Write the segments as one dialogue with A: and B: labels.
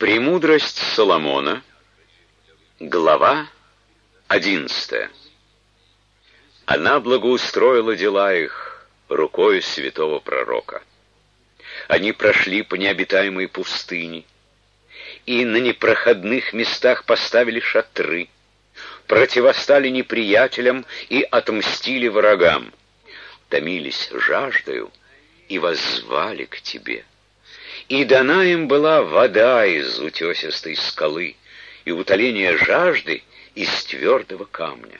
A: Премудрость Соломона, глава 11. Она благоустроила дела их рукой святого пророка. Они прошли по необитаемой пустыне, и на непроходных местах поставили шатры, противостали неприятелям и отмстили врагам, томились жаждою и воззвали к тебе. И дана им была вода из утесистой скалы, и утоление жажды из твердого камня.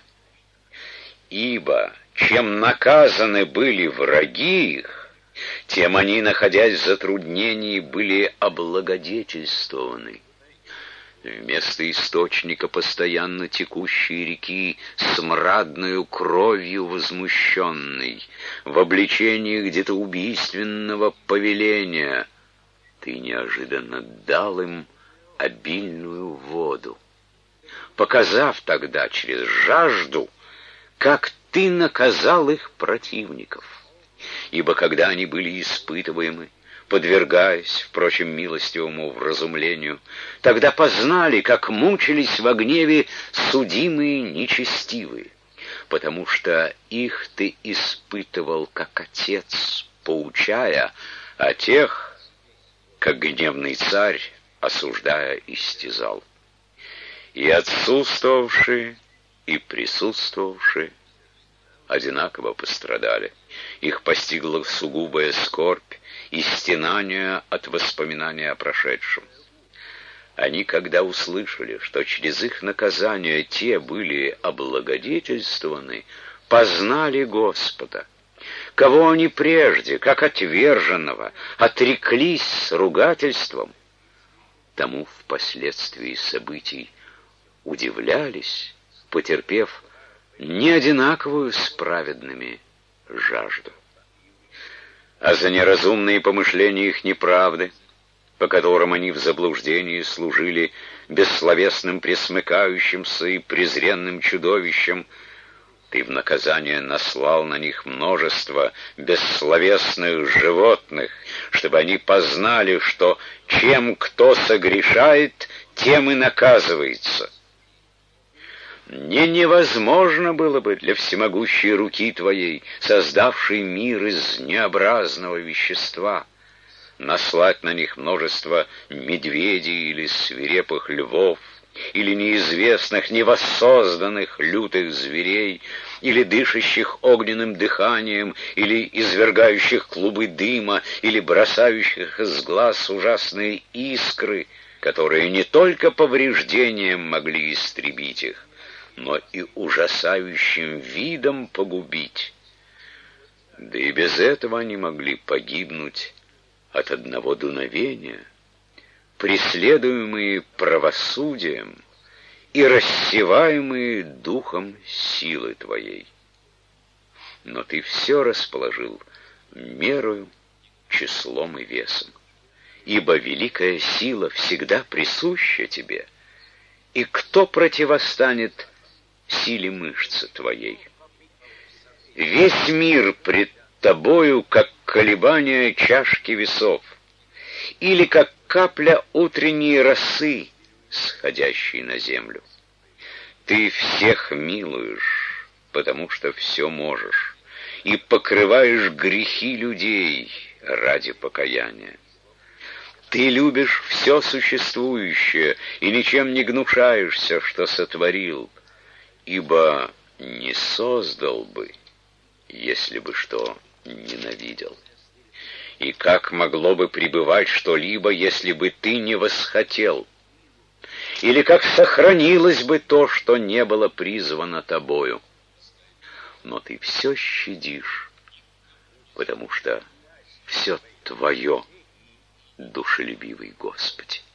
A: Ибо чем наказаны были враги их, тем они, находясь в затруднении, были облагодетельствованы. Вместо источника постоянно текущей реки, смрадною кровью возмущенной, в обличении где-то убийственного повеления, ты неожиданно дал им обильную воду, показав тогда через жажду, как ты наказал их противников. Ибо когда они были испытываемы, подвергаясь, впрочем, милостивому вразумлению, тогда познали, как мучились во гневе судимые нечестивые, потому что их ты испытывал, как отец, поучая, а тех, как гневный царь, осуждая, истязал. И отсутствовавшие, и присутствовавшие одинаково пострадали. Их постигла сугубая скорбь и стенание от воспоминания о прошедшем. Они, когда услышали, что через их наказание те были облагодетельствованы, познали Господа, кого они прежде, как отверженного, отреклись с ругательством, тому впоследствии событий удивлялись, потерпев неодинаковую с праведными жажду. А за неразумные помышления их неправды, по которым они в заблуждении служили бессловесным пресмыкающимся и презренным чудовищем, ты в наказание наслал на них множество бессловесных животных, чтобы они познали, что чем кто согрешает, тем и наказывается. Невозможно было бы для всемогущей руки твоей, создавшей мир из необразного вещества, наслать на них множество медведей или свирепых львов, или неизвестных, невоссозданных лютых зверей, или дышащих огненным дыханием, или извергающих клубы дыма, или бросающих из глаз ужасные искры, которые не только повреждением могли истребить их, но и ужасающим видом погубить. Да и без этого они могли погибнуть от одного дуновения, преследуемые правосудием и рассеваемые духом силы твоей. Но ты все расположил мерою, числом и весом, ибо великая сила всегда присуща тебе, и кто противостанет силе мышцы твоей? Весь мир пред тобою, как колебание чашки весов, или как капля утренней росы, сходящей на землю. Ты всех милуешь, потому что все можешь, и покрываешь грехи людей ради покаяния. Ты любишь все существующее и ничем не гнушаешься, что сотворил, ибо не создал бы, если бы что ненавидел. И как могло бы пребывать что-либо, если бы ты не восхотел? Или как сохранилось бы то, что не было призвано тобою? Но ты все щадишь, потому что все твое, душелюбивый Господи.